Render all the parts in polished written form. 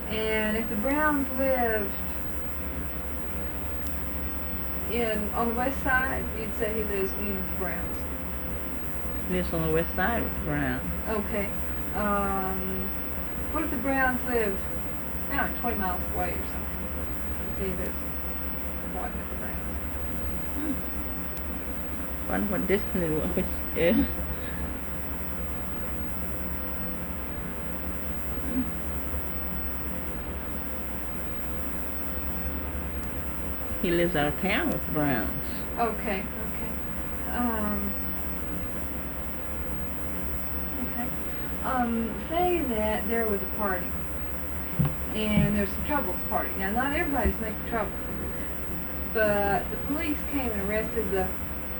And if the Browns lived on the west side, you'd say he lives with the Browns. Lives on the west side with the Browns. Okay. What if the Browns lived, like 20 miles away or something? You'd say he lives with the Browns. Wonder what distance it was. Yeah. He lives out of town with the Browns. Okay. Say that there was a party, and there's some trouble at the party. Now, not everybody's making trouble, but the police came and arrested the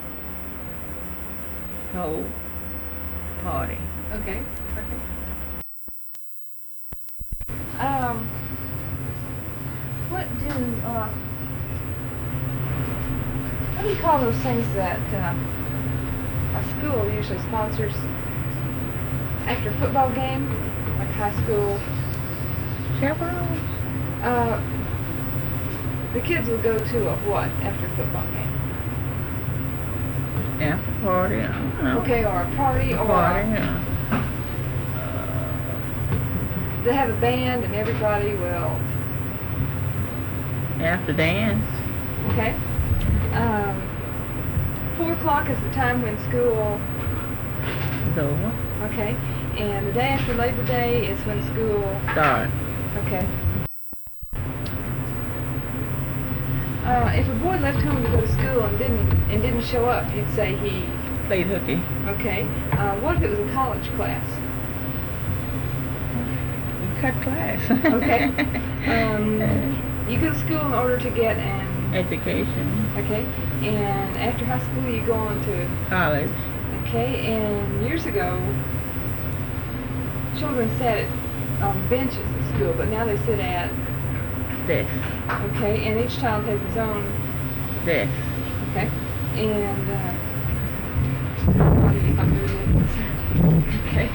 whole party. Okay. What do you call those things that a school usually sponsors after a football game, like high school? Chaperones? The kids will go to a what after a football game? After party, I don't know. Okay, or a party, or yeah. They have a band and everybody will... After dance. Okay. 4 o'clock is the time when school is over. Okay. And the day after Labor Day is when school starts. Okay. If a boy left home to go to school and didn't show up, you'd say he played hooky. Okay. What if it was a college class? Cut class. Okay. You go to school in order to get an education. Okay. And after high school, you go on to college. Okay. And years ago, children sat on benches at school, but now they sit at desks. Okay. And each child has his own desk. Okay. And okay.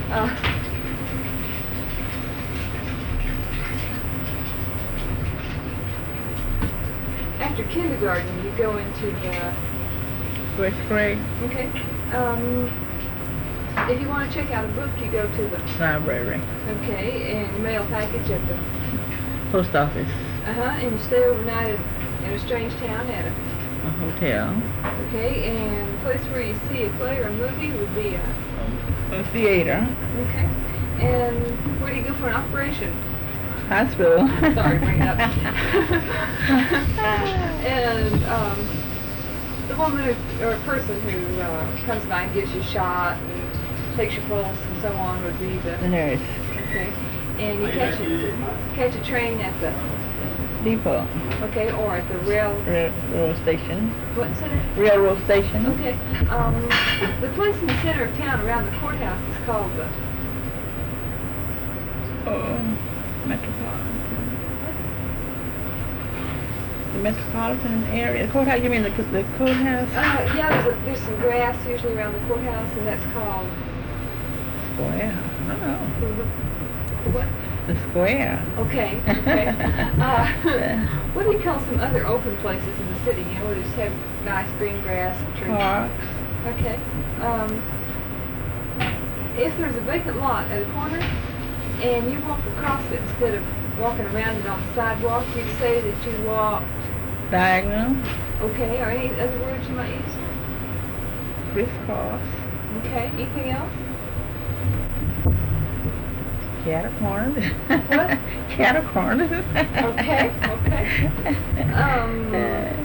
After kindergarten, you go into the first grade. Okay. If you want to check out a book, you go to the library. Okay, and you mail a package at the post office. And you stay overnight in a strange town at a hotel. Okay, and the place where you see a play or a movie would be a theater. Okay. And where do you go for an operation? Hospital. Sorry, bring it up. And the woman or person who comes by and gives you a shot and takes your pulse and so on would be the nurse. Okay. And you catch a train at the depot. Okay, or at the railroad station. What center? Railroad station. Okay. The place in the center of town around the courthouse is called the Metropolitan. The metropolitan area. The courthouse. You mean the courthouse? Yeah. There's some grass usually around the courthouse, and that's called square. I don't know. What? The square. Okay. What do you call some other open places in the city? You know, where they just have nice green grass and trees. Parks. Okay. If there's a vacant lot at a corner, and you walk across it instead of walking around it on the sidewalk, you'd say that you walked diagonal. Okay. Or any other words you might use? Crisscross. Okay. Anything else? Catacorn. What? Catacorn. Okay.